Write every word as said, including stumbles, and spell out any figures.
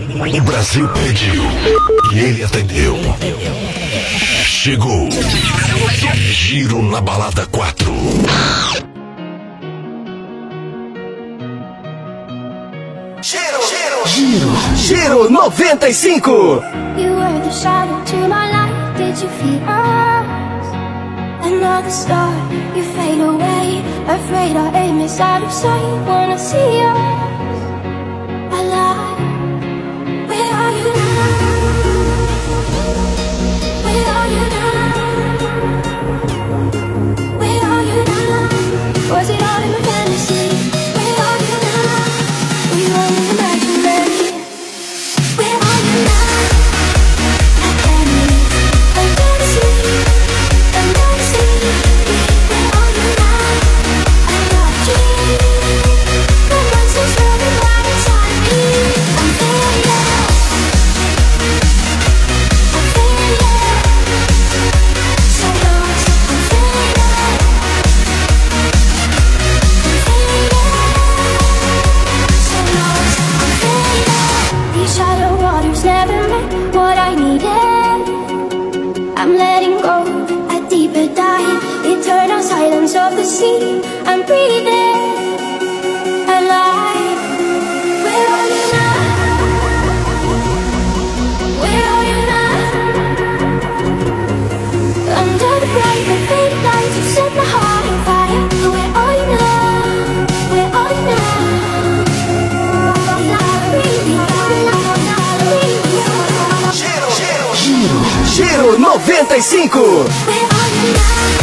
O Brasil pediu e ele atendeu. Chegou. Giro na Balada quatro. Giro, giro, giro, giro noventa e cinco. You were the shadow to my light. Did you feel us? Another star, you fade away. Afraid our aim is out of sight. Wanna see us alive. Where are you now? Where are you now? Where are you now? Was it all in my fantasy? Where are you now? Were you only imaginary? Where are you now? I can't leave. I'm gonna see. I'm gonna see. Where are you now? I got dreams. The monsters running right inside me. I'm there, yeah. I'm there, yeah. So lost. I'm there, yeah. I'm there, yeah. So lost. I'm there, yeah. These shallow waters never met what I needed. I'm letting go a deeper dive. Eternal silence of the sea. I'm breathing alive. Where are you now? Where are you now? Under the bright and faded lights, you set my heart on fire. Where are you now? Where are you now? Giro, giro, giro noventa e cinco. Where are you now?